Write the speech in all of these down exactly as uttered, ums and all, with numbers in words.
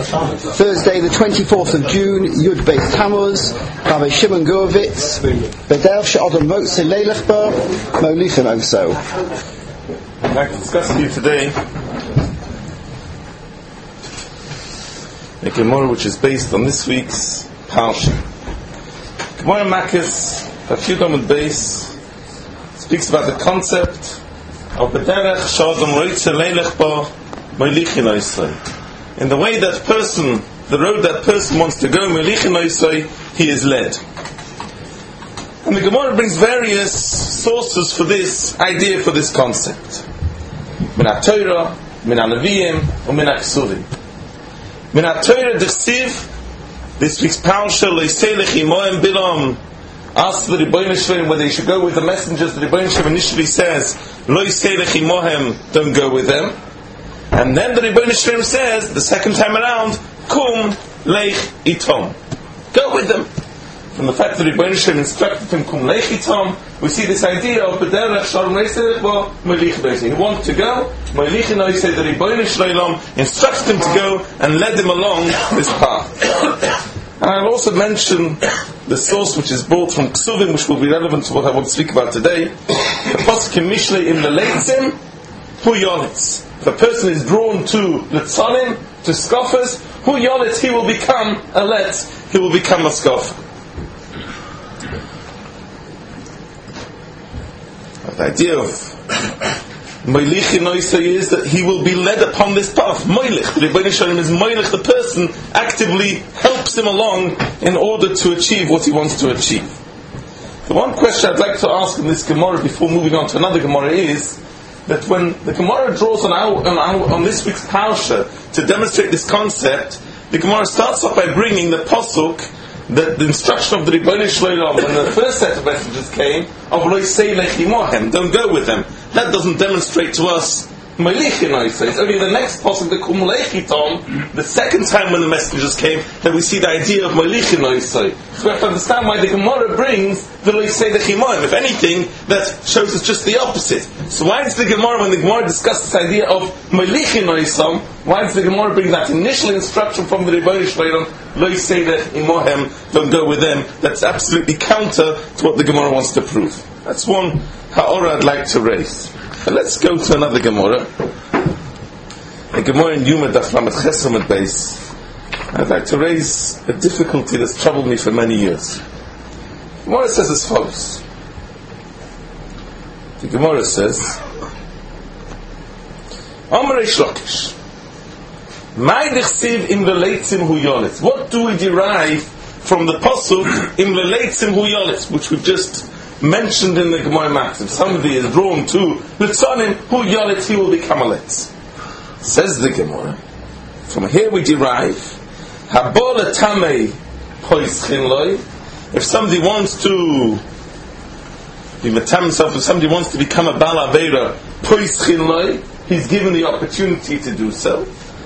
Thursday, the twenty-fourth of June, Yud Beis Tammuz, Rabbi Shimon Gurovitz, B'derech she'adam motze leilech bo, molichem oso. I'd like to discuss with you today a Gemara which is based on this week's Parsha. Gemara Makis, Tafyudam and Beis, speaks about the concept of B'derech she'adam motze leilech bo, molichem oso. In the way that person, the road that person wants to go, molichem oso, he is led. And the Gemara brings various sources for this idea, for this concept. Min ha-Torah, min ha-Nevi'im, and min ha-Kesuvim. Min ha-Torah d'chsiv, this week's Parsha, lo yiselech imohem bilam, asked the Rebbeinu Shalom whether he should go with the messengers. The Rebbeinu Shalom initially says, lo yiselech imohem, don't go with them. And then the Rebbeinu Shalom says, the second time around, kum leich itom, go with them. From the fact that Rebbeinu Shalom instructed him, kum leich itom, we see this idea of b'derech she'adam motze bo molichem oso. He wanted to go, molichem oso, the Rebbeinu Shalom instructed him to go and led him along this path. And I'll also mention the source which is brought from Kesuvim, which will be relevant to what I want to speak about today. The pasuk in Mishlei im leleitzim hu yonitz. If a person is drawn to Litzanim, to scoffers, hu yonitz, he will become a letz, he will become a scoffer. The idea of molichem oso is that he will be led upon this path. Molich, the Rebbeinu Shalom is molich, the person actively helps him along in order to achieve what he wants to achieve. The one question I'd like to ask in this Gemara before moving on to another Gemara is that when the Gemara draws on, our, on, our, on this week's Parsha to demonstrate this concept, the Gemara starts off by bringing the pasuk, that the instruction of the Rebbeinu Shalom when the first set of messengers came, of lo yiselech imohem, don't go with them. That doesn't demonstrate to us molichem oso. It's only the next pasuk, the kum leich itom, the second time when the messengers came, that we see the idea of molichem oso. So we have to understand why the Gemara brings the lo yiselech imohem. If anything, that shows us just the opposite. So why does the Gemara, when the Gemara discusses this idea of molichem oso, why does the Gemara bring that initial instruction from the Rebbeinu Shalom, lo yiselech imohem, don't go with them? That's absolutely counter to what the Gemara wants to prove. That's one ha'ora I'd like to raise. And let's go to another Gemara. A Gemara in Yuma Daf Lamed Ches Lamed Beis. I'd like to raise a difficulty that's troubled me for many years. The Gemara says as follows. The Gemara says, Amar Reish Lakish, Mai dichsiv im leleitzim hu yonitz. What do we derive from the pasuk im leleitzim hu yonitz, which we've just mentioned in the Gemara Makis? If somebody is drawn to Litzanim, hu yonitz, he will become a letz. Says the Gemara, from here we derive Habol etamei poischin loy. If somebody wants to be matam himself, if somebody wants to become a bal aveira, poischin loy, he's given the opportunity to do so.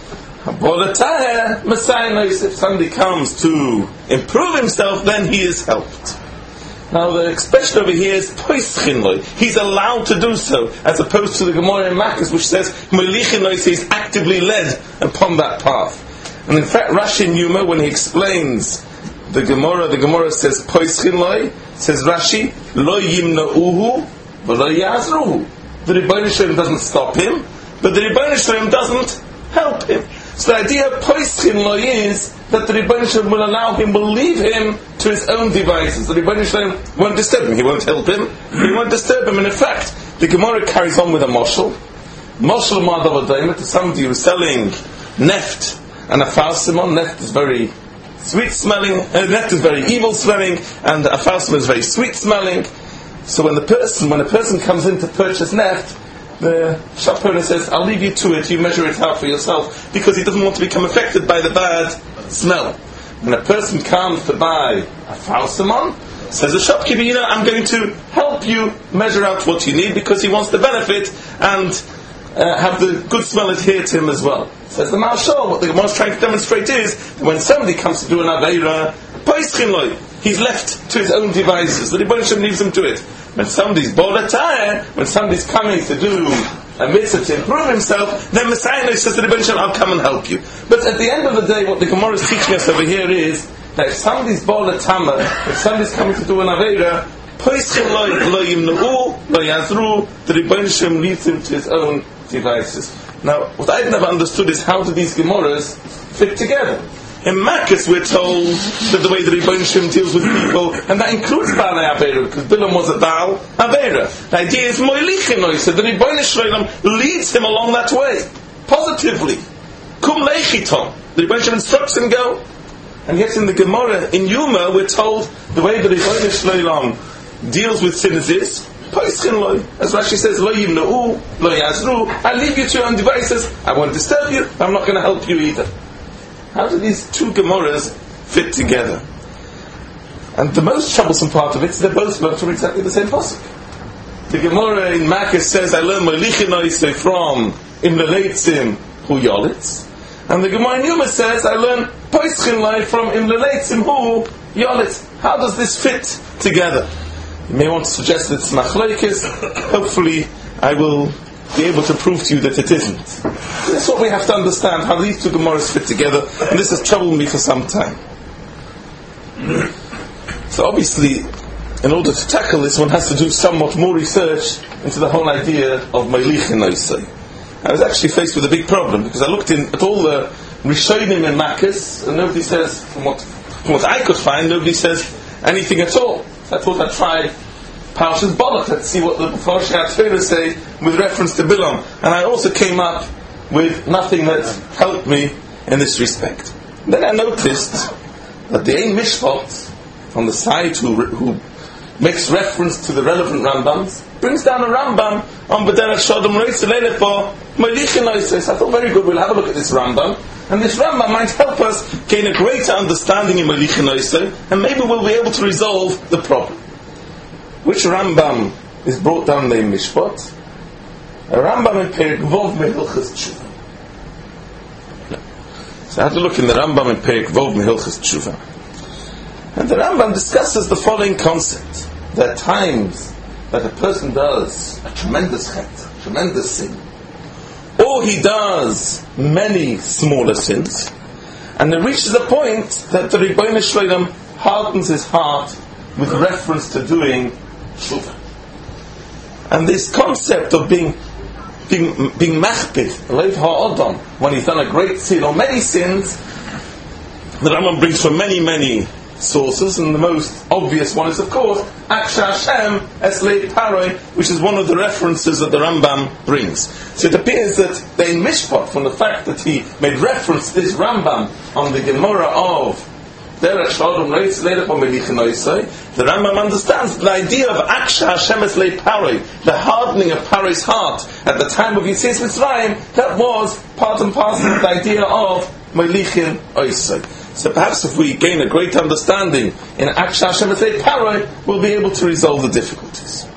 If somebody comes to improve himself, then he is helped. Now the expression over here is poischin loy. He's allowed to do so, as opposed to the Gemara in Makis, which says molichem oso, he's actively led upon that path. And in fact, Rashi in Yuma, when he explains the Gemara, the Gemara says poischin loy, says Rashi, lo yimna'uhu v'lo yazruhu. The Rebbeinu Shalom doesn't stop him, but the Rebbeinu Shalom doesn't help him. So the idea of poischin loy is that the Rebbeinu Shalom will allow him, will leave him to his own devices. The Rebbeinu Shalom won't disturb him. He won't help him. He won't disturb him. And in fact, the Gemara carries on with a moshel. Moshel ma'adav adayim, to somebody who's selling neft and a falsimon. Neft is very sweet smelling. Uh, neft is very evil smelling, and a falsimon is very sweet smelling. So when the person, when a person comes in to purchase neft, the shop owner says, I'll leave you to it, you measure it out for yourself, because he doesn't want to become affected by the bad smell. When a person comes to buy a falsimon, says the shopkeeper, you know, I'm going to help you measure out what you need, because he wants to benefit and uh, have the good smell adhere to him as well. Says the Marshal, what the Gemara is trying to demonstrate is that when somebody comes to do an aveira, poischin loy, he's left to his own devices. The Rebbeinu Shalom leaves him to it. When somebody's bolatayah, when somebody's coming to do a mitzvah to improve himself, then Messiah says to the Rebbeinu Shalom, I'll come and help you. But at the end of the day, what the Gemara is teaching us over here is that if somebody's ball a tama, if somebody's coming to do an aveira, poischin lo yimna'u, lo yazru, the Rebbeinu Shalom leads him to his own devices. Now, what I've never understood is how do these Gemaras fit together? In Makkos, we're told that the way the Rebbeinu Shalom deals with people, and that includes Baalei Aveira, because Bilam was a Baal Aveira. The idea is Moilichin, so the Rebbeinu Shalom leads him along that way, positively. Kum leichiton. The Rebbeinu Shalom instructs him go. And yet in the Gemara, in Yuma, we're told the way the Rebbeinu Shalom deals with sinners is Poischin loy. As Rashi says, Lo yimna'u, lo yazru. I leave you to your own devices. I won't disturb you. I'm not going to help you either. How do these two Gemaras fit together? And the most troublesome part of it is they're both learned from exactly the same pasuk. The Gemara in Makkos says, I learned Moilichin from Im Leleitzim Hu Yolitz. And the Gemara in Yuma says, I learned Poischin loy from Im Leleitzim Hu Yolitz. How does this fit together? You may want to suggest that it's machlokes. Hopefully, I will be able to prove to you that it isn't. This is what we have to understand, how these two Gemaras fit together, and this has troubled me for some time. So obviously, in order to tackle this, one has to do somewhat more research into the whole idea of Moilichin Osei. I was actually faced with a big problem, because I looked in at all the Rishonim and Makkos, and nobody says, from what, from what I could find, nobody says anything at all. So I thought I'd try Parshas Balak, let's see what the Mepharshei HaTorah say with reference to Bilam. And I also came up with nothing that helped me in this respect. Then I noticed that the Ein Mishpat, on the side who, who makes reference to the relevant Rambams, brings down a Rambam on B'derech Shodom Reitz Leilefo Moilichin Osei. So I thought, very good, we'll have a look at this Rambam. And this Rambam might help us gain a greater understanding in Moilichin Osei, and maybe we'll be able to resolve the problem. Which Rambam is brought down in Mishpat? A Rambam in Perek Vov Mehilchas Tshuva. So I had to look in the Rambam in Perek Vov Mehilchas Tshuva. And the Rambam discusses the following concept. There are times that a person does a tremendous chet, a tremendous sin, or he does many smaller sins, and it reaches a point that the Rebbeinu Shalom hardens his heart with reference to doing tshuva. And this concept of being being being machpid, leiv ha'odom, when he's done a great sin or many sins, the Rambam brings from many, many sources, and the most obvious one is, of course, Aksha Hashem Eslei Paroi, which is one of the references that the Rambam brings. So it appears that the Ein Mishpat, from the fact that he made reference to this Rambam on the Gemara of Derech Shodom Reitz Leilefo Moilichin Osei, the Rambam understands the idea of Aksha Hashem Eslei Paroi, the hardening of Paro's heart at the time of Yetzias Mitzrayim. That was part and parcel of the idea of Moilichin Osei. So perhaps if we gain a great understanding in Aksha Hashem Eslei Paroi, we'll be able to resolve the difficulties.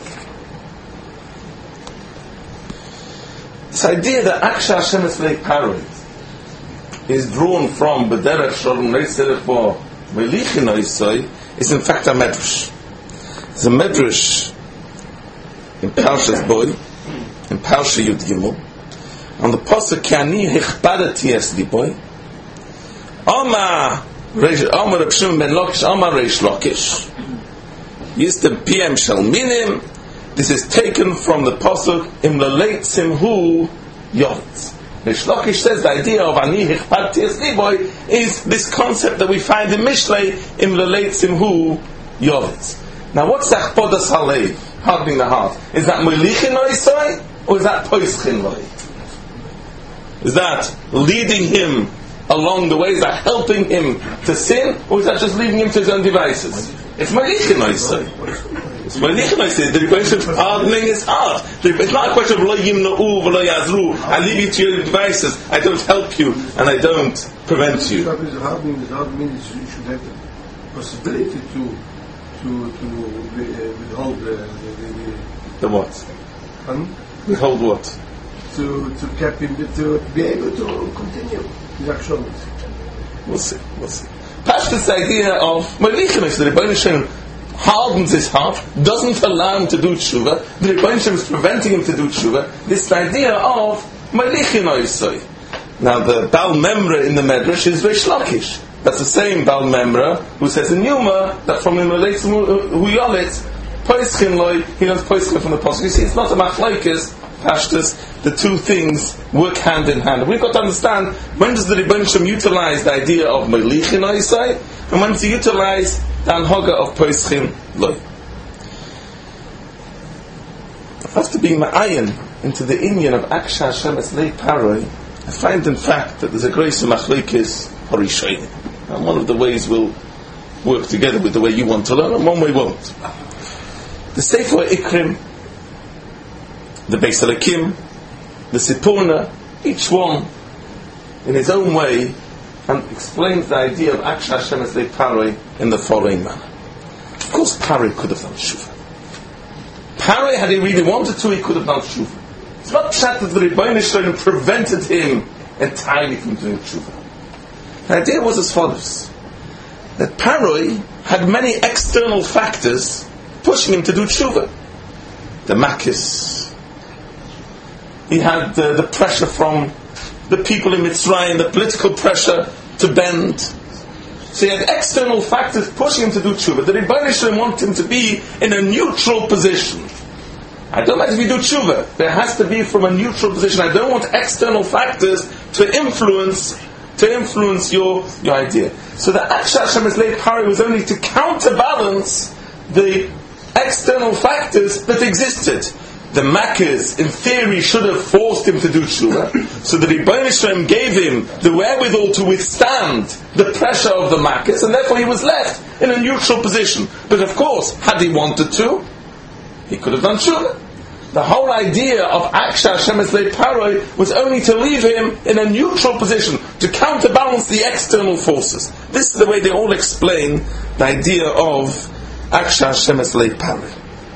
This idea that Aksha Hashem Eslei Paroi is drawn from B'derech Shodom Reitz Leilefo Moilichin Osei is in fact a medrash. It's a medrash in Parshas Boy, in Parsha Yud Gimel, on the pasuk Ki ani hichbadati es liboy. Omar Omar Reb Shimon ben Lakish Omar Reish Lakish Yistem P M Shalminim. This is taken from the pasuk Im Leleitzim Hu Yolitz. Reish Lakish says the idea of Ani Hichbadti Es Liboy is this concept that we find in Mishlei Im Leleitzim Hu Yolitz. Now what's that Achpodas Halev, hardening the heart? Is that Moilichin Osei or is that Poischin Loy? Is that leading him along the way? Is that helping him to sin, or is that just leaving him to his own devices? It's Moilichin Osei. It's Moilichin Osei. The question of hardening his heart. It's not a question of Lo Yimna'u V'Lo Yazru. I leave you to your devices. I don't help you and I don't prevent you. Hardening means you should have the possibility to to to withhold the the, the what? Hmm? Withhold what? To to keep him to be able to continue his actions. We'll see. We'll see. Perhaps this idea of Moilichin Osei, the Rebbeinu Shalom hardens his heart, doesn't allow him to do tshuva. The Rebbeinu Shem is preventing him to do tshuva. This idea of Melichin Oisoi. Now the Baal Memra in the Medrash is Reish Lakish. That's the same Baal Memra who says in Yuma that from him relates Hu Yolit, Poischin Loi, he knows Poischin from the Pasuk. You see, it's not a machlokes, Pashtus, the two things work hand in hand. We've got to understand, when does the Rebbeinu Shem utilize the idea of Melichin Oisai, and when does he utilize the Anhoga of Poischin Loi? After being ma'ayin into the inyan of Aksha Hashem Eslei Paroi, I find in fact that there's a grace of machlokes Harishayin. And one of the ways will work together with the way you want to learn, and one way won't. The Sefer Ikrim, the Beis Halakim, the Sipurna, each one in his own way, and explains the idea of Aksha Hashem Eslei Paroi in the following manner. Of course, Paroi could have done Shuvah. Paroi, had he really wanted to, he could have done Shuvah. It's not chat that the Rebbeinu Shalom prevented him entirely from doing Shuvah. The idea was as follows: that Paroi had many external factors pushing him to do Shuvah. The Makis. He had uh, the pressure from the people in Mitzrayim, the political pressure to bend. So he had external factors pushing him to do Tshuva. The Rebbeinu Shalom wanted him to be in a neutral position. I don't like if you do Tshuva. There has to be from a neutral position. I don't want external factors to influence to influence your, your idea. So the Aksha Hashem Eslei Paroi was only to counterbalance the external factors that existed. The Makkahs, in theory, should have forced him to do Tshuva, so that Rebbeinu Shalom gave him the wherewithal to withstand the pressure of the Makkahs, and therefore he was left in a neutral position. But of course, had he wanted to, he could have done Tshuva. The whole idea of Aksha Hashem Eslei Paroi was only to leave him in a neutral position, to counterbalance the external forces. This is the way they all explain the idea of Aksha Hashem Eslei Paroi.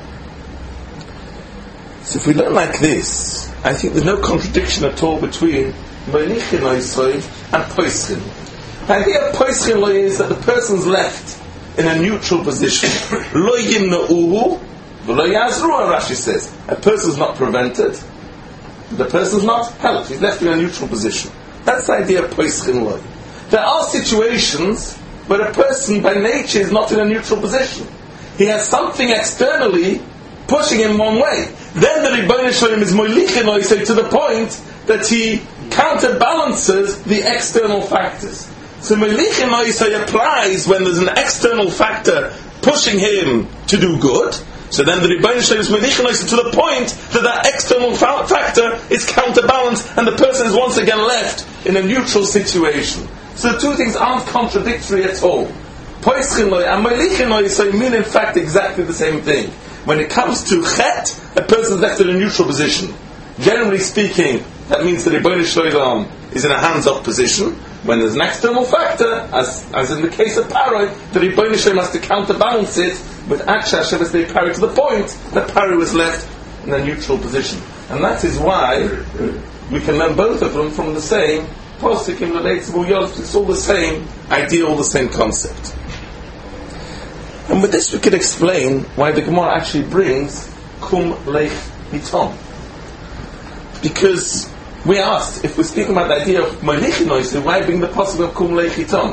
So if we learn like this, I think there's no contradiction at all between Melichin Oisoi and Poischin. The idea of Poischin Loi is that the person's left in a neutral position. Lo yimna'uhu v'lo yazruah, Rashi says. A person's not prevented, the person's not helped. He's left in a neutral position. That's the idea of Poischin Loi. There are situations where a person by nature is not in a neutral position. He has something externally pushing him one way. Then the Rebbeinu Shalom is Melichin Oisei to the point that he counterbalances the external factors. So Melichin Oisei applies when there's an external factor pushing him to do good. So then the Rebbeinu Shalom is Melichin Oisei to the point that that external fa- factor is counterbalanced and the person is once again left in a neutral situation. So the two things aren't contradictory at all. Poischin Loi and Melichin Oisei mean in fact exactly the same thing. When it comes to chet, a person is left in a neutral position. Generally speaking, that means that Rebbeinu Shalom is in a hands-off position. When there's an external factor, as as in the case of Paroi, the Rebbeinu Shalom has to counterbalance it with Aksha Hashem Eslei Paroi to the point that Paroi was left in a neutral position. And that is why we can learn both of them from the same Posuk in Relatable Yod. It's all the same idea, all the same concept. And with this we can explain why the Gemara actually brings Kum Lech Hitom. Because we asked, if we're speaking about the idea of Melichin Oisei, why bring the possible of Kum Lech Hitom?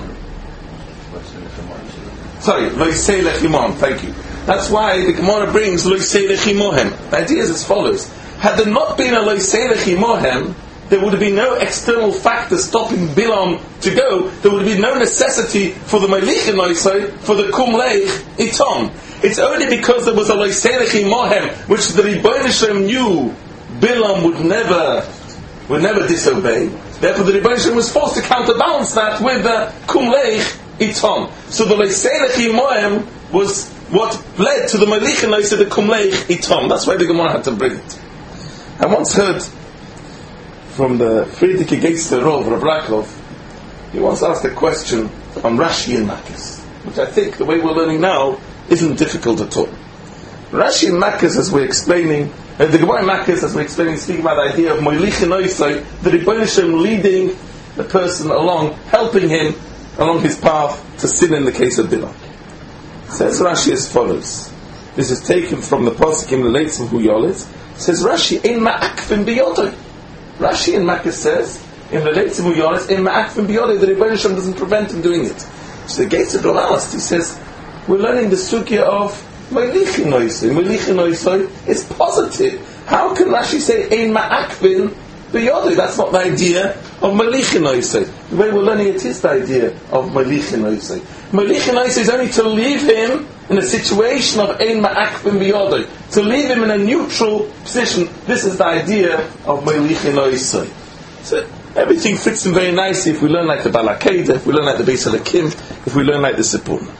Sorry, Loisei Lechimon, thank you. That's why the Gemara brings Loisei Lechimohem. The idea is as follows. Had there not been a Loisei Lechimohem, there would have been no external factor stopping Bilam to go. There would have been no necessity for the Melichin Oisei, for the Kum Lech Hitom. It's only because there was a Loisei Lechimohem, which the Rebbeinu Shalom knew Bilam would never would never disobey. Therefore the Rebbeinu Shalom was forced to counterbalance that with the Kum Lech Hitom. So the Loisei Lechimohem was what led to the Melichin Oisei, the Kum Lech Hitom. That's why the Gemara had to bring it. I once heard from the Friedrich Geitzer Rov, Rav Rakov, he once asked a question on Rashi and Makkas, which I think the way we're learning now isn't difficult at all. Rashi and Makkas, as we're explaining, uh, the Gemara in Makkas, as we're explaining, speaking about the idea of Melichin Oisei, the Rebbeinu Shalom leading the person along, helping him along his path to sin in the case of Bilam. Says Rashi as follows. This is taken from the Pasuk in the Leitzim Hu Yolet. Says Rashi, Ein ma'akvin biyodoi. Rashi in Makkah says, in the Leitzim Hu Yolet, Ein ma'akvin biyodoi, the Rebbeinu Shalom doesn't prevent him doing it. So the Gates of Ramalast, he says, we're learning the sugya of Meilichi Noisoi. Meilichi Noisoi is positive. How can Rashi say, Ein ma'akvin biyodoi? That's not the idea of Meilichi Noisoi. The way we're learning it is the idea of Meilichi Noisoi. Meilichi Noisoi is only to leave him in a situation of Ein ma'akvin biyodoi. To leave him in a neutral position. This is the idea of Meilichi Noisoi. So everything fits in very nicely if we learn like the Bala Keda, if we learn like the Beis Halakim, if we learn like the Sipurna.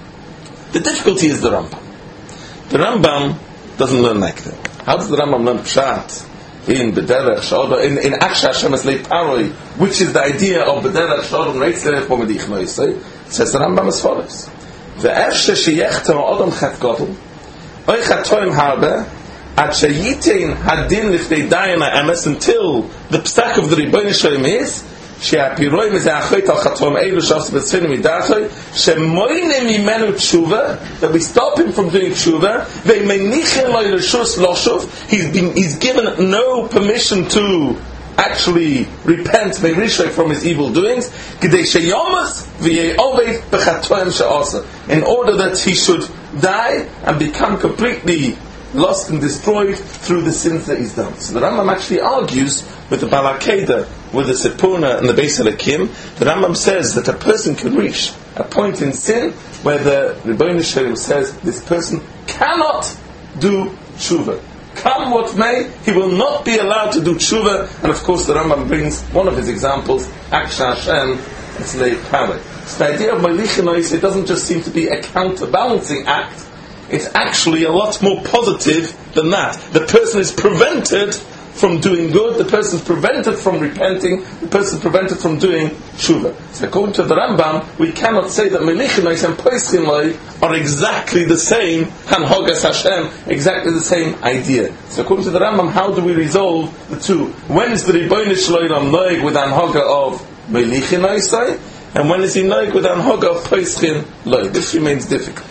The difficulty is the Rambam. The Rambam doesn't learn like that. How does the Rambam learn Pshat? In B'derech Sh'odom, in in Aksha Hashem Es Lei Paroi, which is the idea of B'derech Sh'odom Reitz Lerech Bo Medich Noisei, says the Rambam as follows: Ve'ershe sheyechter O'odom Chet Godel, Oy Chatoim Harbe, Ad Sheyitein Hadin Lifnei Dayan HaEmes, until the psak of the Rebbeinu Shalom is she'apiroi mizeh achoit al Chatoim Eilu Sh'os B'tzfinu Midachoi, she'moine mimenu tshuva, that we stop him from doing tshuva, ve'menichen lo l'shus loshuv, he's been, he's given no permission to actually repent meirishoi from his evil doings, k'dei sheyomas v'ye'oved b'chatoim she'asa, in order that he should die and become completely lost and destroyed through the sins that he's done. So the Rambam actually argues with the Bala Keda, with the Sipurna and the Beis Halakim. The Rambam says that a person can reach a point in sin where the Rebbeinu Shalom says this person cannot do tshuva. Come what may, he will not be allowed to do tshuva. And of course the Rambam brings one of his examples, Aksha Hashem Es Lei Paroi. So the idea of Meilichi Noisoi, it doesn't just seem to be a counterbalancing act. It's actually a lot more positive than that. The person is prevented from doing good, the person is prevented from repenting, the person is prevented from doing tshuva. So according to the Rambam, we cannot say that Meilichi Noisoi and Poiskin Loi are exactly the same, Hanhogas Hashem, exactly the same idea. So according to the Rambam, how do we resolve the two? When is the Rebbeinu Shalom noig with Hanhoga of Meilichi Noisoi, and when is he noig with Hanhoga of Poiskin Loi? This remains difficult.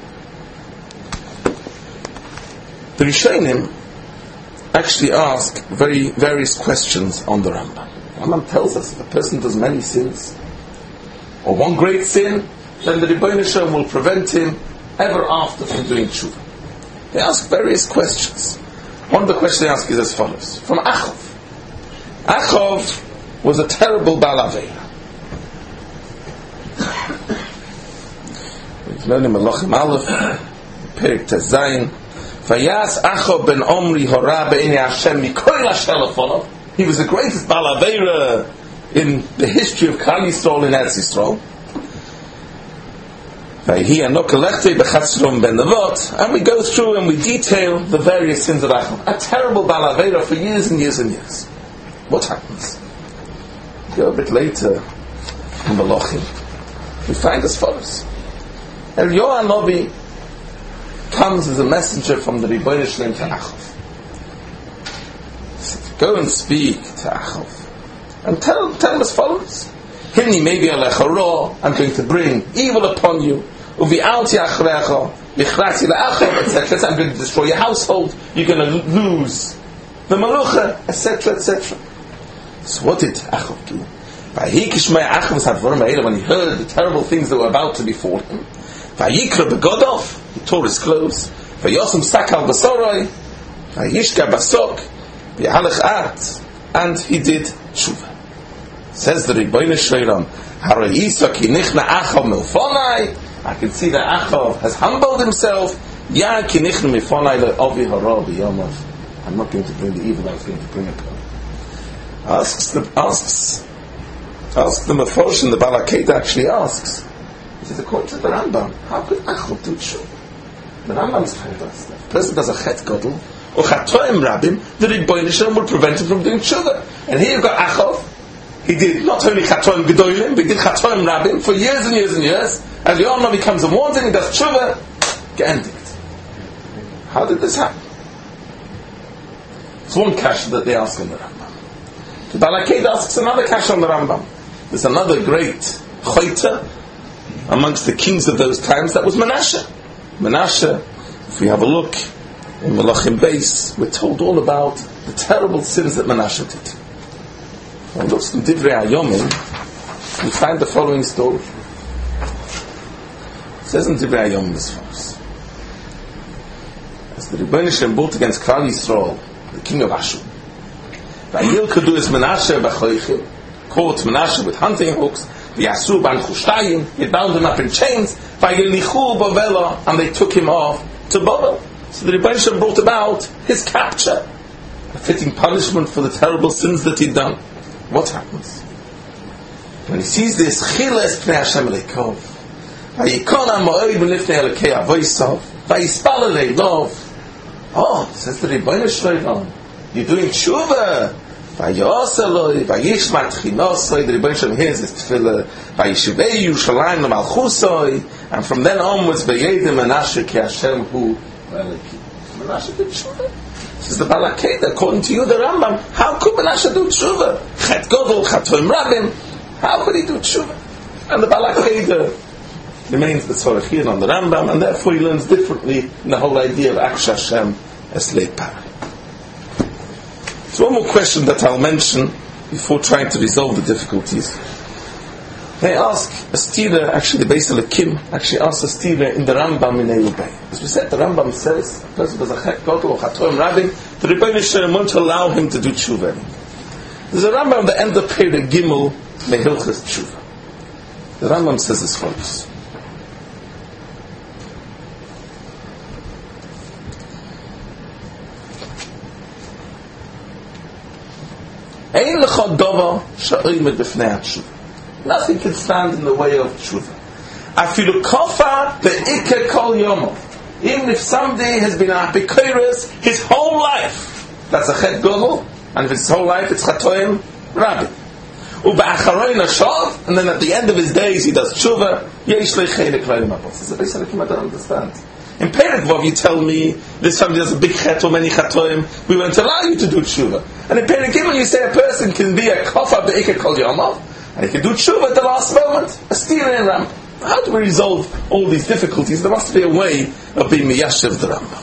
The Rishonim actually ask very various questions on the Rambam. The Rambam tells us if a person does many sins, or one great sin, then the Rebbeinu Shalom will prevent him ever after from doing tshuva. They ask various questions. One of the questions they ask is as follows: from Achov. Achov was a terrible Baal Aveira. We've learned in Malachim Aleph, Perek Tezayin. Vayas Achov ben Omri hora be'inei Hashem mikoil hashelafonov. He was the greatest Baal Aveira in the history of Klal Yisrael in Eretz Yisrael. Vayhi anokalechti bechatzrom ben Navot, and we go through and we detail the various sins of Achov. A terrible Baal Aveira for years and years and years. What happens? We go a bit later in Malachim. We find as follows: Eliyahu Hanavi comes as a messenger from the Rebbeinu Shalom to Achov. Go and speak to Achov and tell, tell him as follows: Hini maybe alecharo, I'm going to bring evil upon you. Uvi'alti achrecha, vichrati le'achov, et cetera. I'm going to destroy your household. You're going to lose the malucha, et cetera, et cetera. So what did Achov do? When he heard the terrible things that were about to befall him, Vayikra begodov, he tore his clothes. Vayosem sakal basoroi, vayishka basok, v'yahalech at, and he did tshuva. Says the Rebbeinu Shalom, Harayisa ki nichna Achov milfonai. I can see that Achov has humbled himself. Ya ki nichna milfonai le'ovi hara b'yamav. I'm not going to bring the evil I was going to bring upon him. Asks the asks asks the Meforshim, the Bala Keda actually asks. He says, according to the Rambam, how could Achov do tshuva? The Rambam's told us that if a person does a chet godel or chatoim rabim, the Rebbeinu Shalom will prevent him from doing tshuva. And here you've got Achov. He did not only chatoim gedolim, but he did chatoim rabim for years and years and years. As the Yom Novi comes and warns him, he does tshuva, geendigt. How did this happen? It's one kasha that they ask on the Rambam. The Bala Keda asks another kasha on the Rambam. There's another great choita amongst the kings of those times, that was Menashe. Menashe. If we have a look in Malachim Beis, we're told all about the terrible sins that Menashe did. When we look in Divrei Hayomim, we find the following story. It says in Divrei Hayomim as follows: as the Rebbeinu Shem built against Klal Yisrael, the king of Ashur, Vayil Kadu is Menashe b'choichim, caught Menashe with hunting hooks, V'yasu ban Chushtayim, he bound him up in chains, Vayil Nichu Bavela, and they took him off to Babel. So the Rebbeinu Shem brought about his capture, a fitting punishment for the terrible sins that he'd done. What happens? When he sees this, Chiles Pnei Hashem Elekov, Vayikon HaMo'ed B'nifnei Elekei Avoisav, Vayispal Elei Lov. Oh, says the Rebbeinu Shem, you're doing tshuva. Vayoseloi, Vayishmat Chinosoi. The Rebbeinu Shem hears this tefillah. Vayishuvei Yerushalayim L'Malchusoi. And from then onwards, Vayedim Menashe Ki Hashem Hu Eliki. Menashe did tshuva. Says the Baal HaKeidah, according to you, the Rambam, how could Menashe do tshuva? Chet Godol, Chatoim Rabim. How could he do tshuva? And the Baal HaKeidah remains the Tzorech on the Rambam, and therefore he learns differently in the whole idea of Aksh Hashem Eslei Parah. So one more question that I'll mention before trying to resolve the difficulties. They ask a stira, actually the Beis Elikim actually asks a stira in the Rambam in Eilubei. As we said, the Rambam says, a person does a chet godel or chatoim rabim, the Rebbeinu Shem won't allow him to do tshuva. There's a Rambam at the end of Perek Gimel Mehilchas Tshuva. The Rambam says as follows: Ein lecha davar she'omed b'fnei hatshuva. Nothing can stand in the way of tshuva. Afilu kofa be'ikeh kol yomo. Even if somebody has been a apikoros his whole life, that's a chet godel, and if it's his whole life, it's chatoim rabbi. U'ba'acharoin hashav, and then at the end of his days he does tshuva. Yesh lechein eklayim apos. It's a Beis Elikim I don't understand. In Perek Vav you tell me this somebody does a big chet or many chatoim, we won't allow you to do tshuva. And in Perek Gimel you say a person can be a kofa be'ikeh kol yomo, and he can do tshuva at the last moment, a stira in Ram. How do we resolve all these difficulties? There must be a way of being miyashiv the Rambam.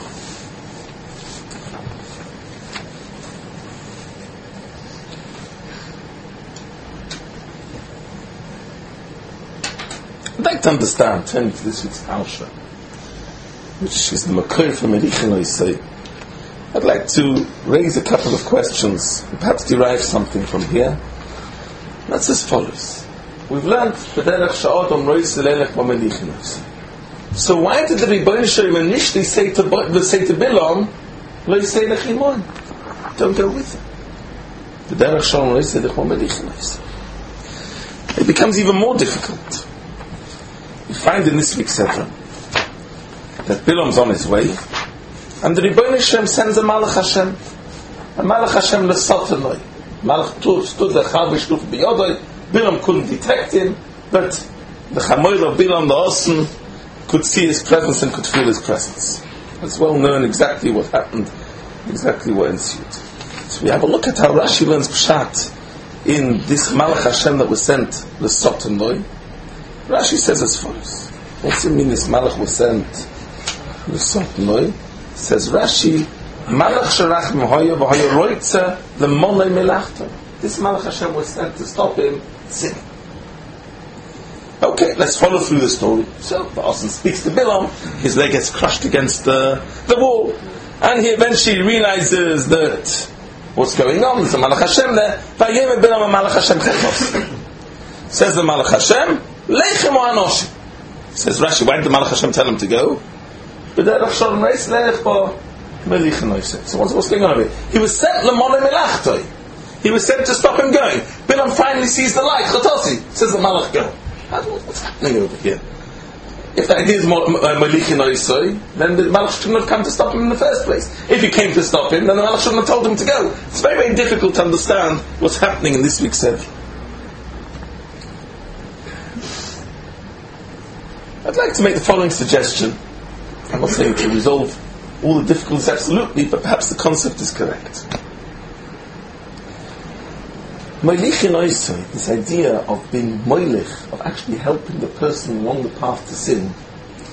I'd like to understand, turning to this week's Parsha, which is the Makor from Merichin Oisei. I'd like to raise a couple of questions and perhaps derive something from here. That's as follows. We've learned B'derech Sha'odom Rois L'elech B'Merichin Oisei. So why did the Rebbeinu Shem initially say to say to Bilam, Lo Yisei Lechimon? Don't go with him. B'derech Sha'odom Rois L'elech B'Merichin Oisei. It becomes even more difficult. We find in this week's Sefer that Bilam's on his way, and the Rebbeinu Shem sends a Malach Hashem, a Malach Hashem l'Satanoi. Malach stood there, Chal v'shtuf b'yodoi. Bilam couldn't detect him, but the Chamoil of Bilam the Osen could see his presence and could feel his presence. It's well known exactly what happened, exactly what ensued. So we have a look at how Rashi learns Pshat in this Malach Hashem that was sent l'Satanoi. Rashi says as follows. What's it mean this Malach was sent l'Satanoi? Says Rashi, Malach sharach m'hoya v'hoya roitza l'monei melachta. This Malach Hashem was sent to stop him sinning. Okay, let's follow through the story. So the Osen speaks to Bilam, his leg gets crushed against the, the wall, and he eventually realizes that what's going on, there's a Malach Hashem there. Vayem Bilam a Malach Hashem chetos. Says the Malach Hashem, Lechem o anoshim. Says Rashi, why did the Malach Hashem tell him to go? So what's, what's going on here? He was sent l'monei melachtoi. He was sent to stop him going. Bilam finally sees the light. Chatosi says the Malach, go. What's happening over here? If the idea is Melichin Oisoi, then the Malach shouldn't have come to stop him in the first place. If he came to stop him, then the Malach shouldn't have told him to go. It's very, very difficult to understand what's happening in this week's Sefer. I'd like to make the following suggestion. I'm not saying to resolve all the difficulties absolutely, but perhaps the concept is correct. Moilichin Oisoi, this idea of being moilich, of actually helping the person along the path to sin,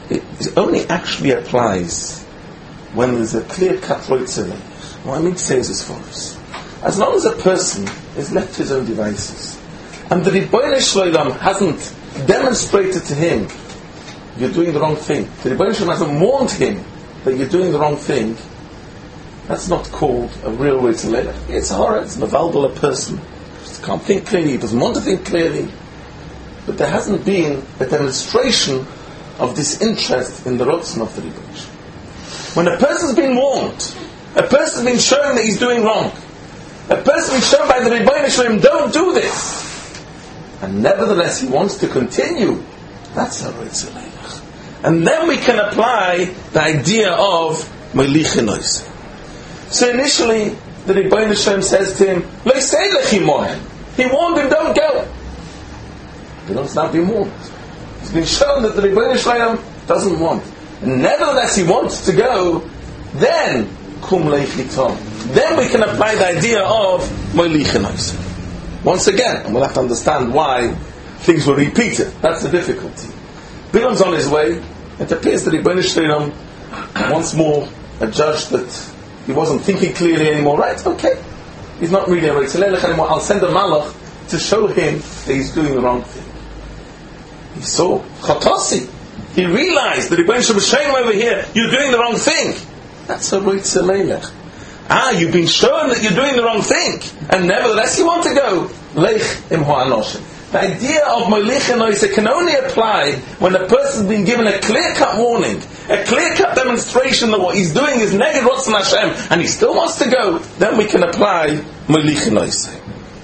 it, it only actually applies when there's a clear-cut roitzer leilech. What I mean to say is as follows. As long as a person is left to his own devices, and the Ribono Shel Olam hasn't demonstrated to him you're doing the wrong thing, the Ribono Shel Olam hasn't warned him that you're doing the wrong thing, that's not called a real roitzer leilech. It's horror, it's mevalbel a person. He can't think clearly, he doesn't want to think clearly. But there hasn't been a demonstration of this interest in the rotzen of the Ribono Shel Olam. When a person's been warned, a person's been shown that he's doing wrong, a person's been shown by the Ribono Shel Olam, don't do this, and nevertheless he wants to continue, that's a roitzer leilech. And then we can apply the idea of Meilichin Oisei. So initially, the Ribono Shel Olam says to him, Lo seilech imohem. He warned him, don't go. But it's not been warned. It's been shown that the Ribono Shel Olam doesn't want. And nevertheless, he wants to go, then, kum leichitom. Then we can apply the idea of Meilichin Oisei. Once again, and we'll have to understand why things were repeated. That's the difficulty. Bilam's on his way. It appears that Ribono Shel Olam once more adjudged that he wasn't thinking clearly anymore. Right, okay. He's not really a roitzer leilech anymore. I'll send a malach to show him that he's doing the wrong thing. He saw Chatosi. He realized that Ribono Shel Olam was showing him over here, you're doing the wrong thing. That's a roitzer leilech. Ah, you've been shown that you're doing the wrong thing, and nevertheless you want to go. Leich im ha'anoshim. The idea of Meilichin Oisei can only apply when a person's been given a clear-cut warning, a clear-cut demonstration that what he's doing is neged rotzon Hashem, and he still wants to go. Then we can apply Meilichin Oisei.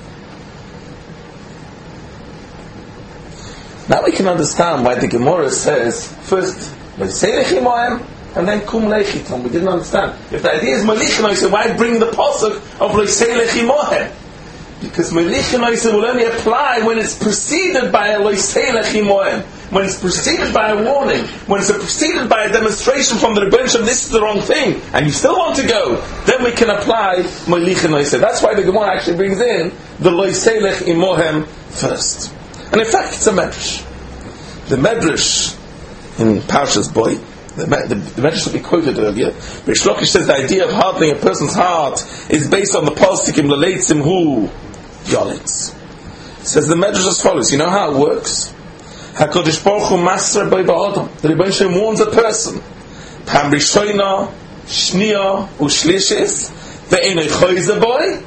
Now we can understand why the Gemara says first Lo seilech imohem and then kum leichitom. We didn't understand. If the idea is Meilichin Oisei, why bring the pasuk of Lo seilech imohem? Because Meilichin Oisei will only apply when it's preceded by a Lo seilech imohem, when it's preceded by a warning, when it's preceded by a demonstration from the Ribono Shel Olam, this is the wrong thing, and you still want to go, then we can apply Meilichin Oisei. That's why the Gemara actually brings in the Lo seilech imohem first. And in fact, it's a medrash. The medrash in Parshas Boy, the, the, the medrash that we quoted earlier, Rish Lakish says the idea of hardening a person's heart is based on the Pasikim L'leitzim Hu Yolitz. Says the medrash as follows. You know how it works? HaKadosh Baruch Hu Masra Boi Ba'adam. The Ribono Shel Olam warns a person. Pam Rishoina, Shnia, Ushlishis, Ve'enoi Choyze Boi,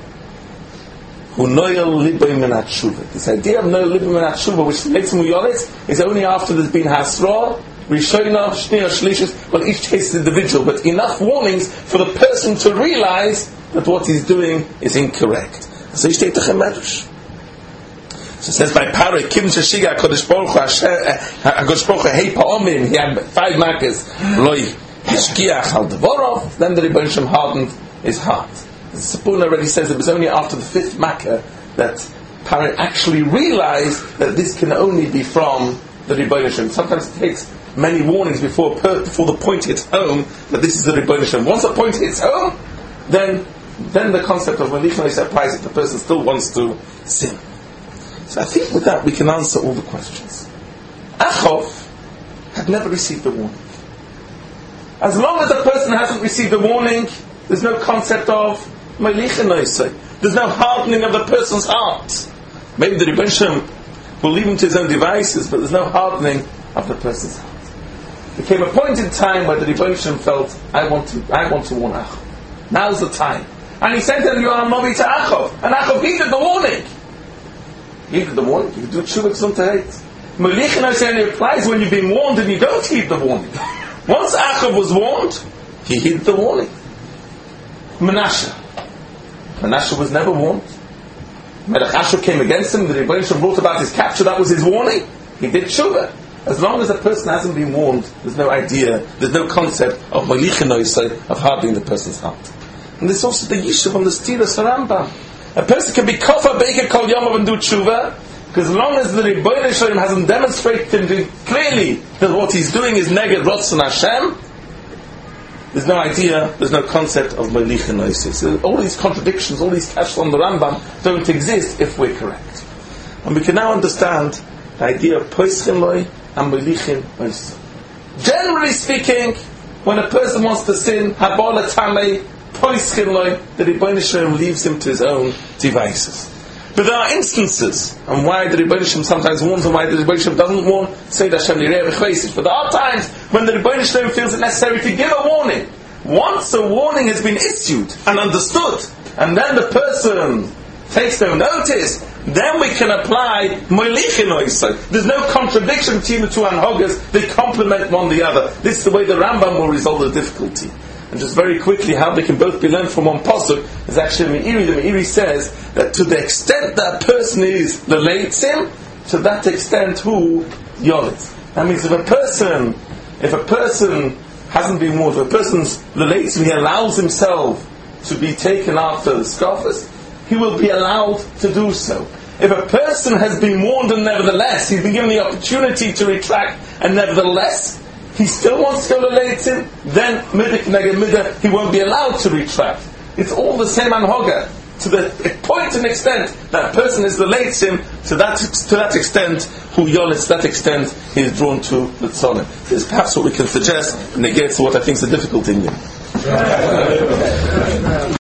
Hu Noyel Liboy Menat Shuva. This idea of Noyel Liboy Menat Shuva, which L'leitzim Hu Yolitz, is only after there's been Hasra, Rishoina, Shnia, Shlishis. Well, each case is individual, but enough warnings for the person to realize that what he's doing is incorrect. So he steht doch im Medrash. So it says by Paroi, Kim Shashiga HaKadosh Baruch Hu HaKadosh Baruch Hu Hei Pa'omim, he had five makkahs, Loi Hishkiach Al Devorov, then the Ribono Shel Olam hardened his heart. The Sipun already says it was only after the fifth makkah that Paroi actually realized that this can only be from the Ribono Shel Olam. Sometimes it takes many warnings before before the point hits home that this is the Ribono Shel Olam. Once the point hits home, then then the concept of Meilichin Oisei applies if the person still wants to sin. So I think with that we can answer all the questions. Achov had never received a warning. As long as a person hasn't received a warning, there's no concept of Meilichin Oisei. There's no hardening of the person's heart. Maybe the Ribono Shel Olam will leave him to his own devices, but there's no hardening of the person's heart. There came a point in time where the Ribono Shel Olam felt, I want to, I want to warn Achov. Now's the time. And he sent him, you are a Mavi to Achov. And Achov heeded the warning. He heeded the warning. You do tshuva tzum tehait. Meilichin Oisei only applies when you've been warned and you don't heed the warning. Once Achov was warned, he heeded the warning. Menashe. Menashe was never warned. Melech Ashur came against him. The Ribono Shel Olam brought about his capture. That was his warning. He did tshuva. As long as a person hasn't been warned, there's no idea, there's no concept of Meilichin Oisei, of hardening the person's heart. And there's also the Yishuv on the Stiras Rambam. A person can be kofa beike kol yamav and do tshuva, because as long as the Ribono Shel Olam hasn't demonstrated to him clearly that what he's doing is neged rotzon Hashem, there's no idea, there's no concept of Meilichin Oisei. So all these contradictions, all these kashal on the Rambam don't exist if we're correct. And we can now understand the idea of Poischin Loi and Meilichin Oisei. Generally speaking, when a person wants to sin, Habola Tamei, Poischin Loi, the Rebbeinu Shalom leaves him to his own devices. But there are instances, and why the Rebbeinu Shalom sometimes warns and why the Rebbeinu Shalom doesn't warn, say that Hashem Yireh V'chveisis. But there are times when the Rebbeinu Shalom feels it necessary to give a warning. Once a warning has been issued and understood, and then the person takes no notice, then we can apply Moilichin Oisai. There's no contradiction between the two anhogas, they complement one the other. This is the way the Rambam will resolve the difficulty. And just very quickly, how they can both be learned from one pasuk is actually Meiri. The Meiri says that to the extent that a person is Leleitzim, to that extent who Yolit. That means if a person, if a person hasn't been warned, if a person's Leleitzim, he allows himself to be taken after the scoffers, he will be allowed to do so. If a person has been warned and nevertheless he's been given the opportunity to retract and nevertheless he still wants to go to Leitzim, then midik neged midah, he won't be allowed to retract. It's all the same anhoga. To the point and extent that a person is the Leitzim, to that to that extent, who yolitz, that extent he is drawn to the tzolim. This is perhaps what we can suggest, and it gets to what I think is the difficult thing.